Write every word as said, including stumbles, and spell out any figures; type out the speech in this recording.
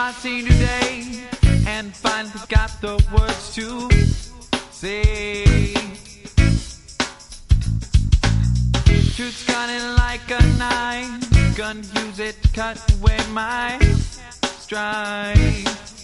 I seen today and finally got the words to say. Truth's cutting like a knife, gonna use it to cut away my strife.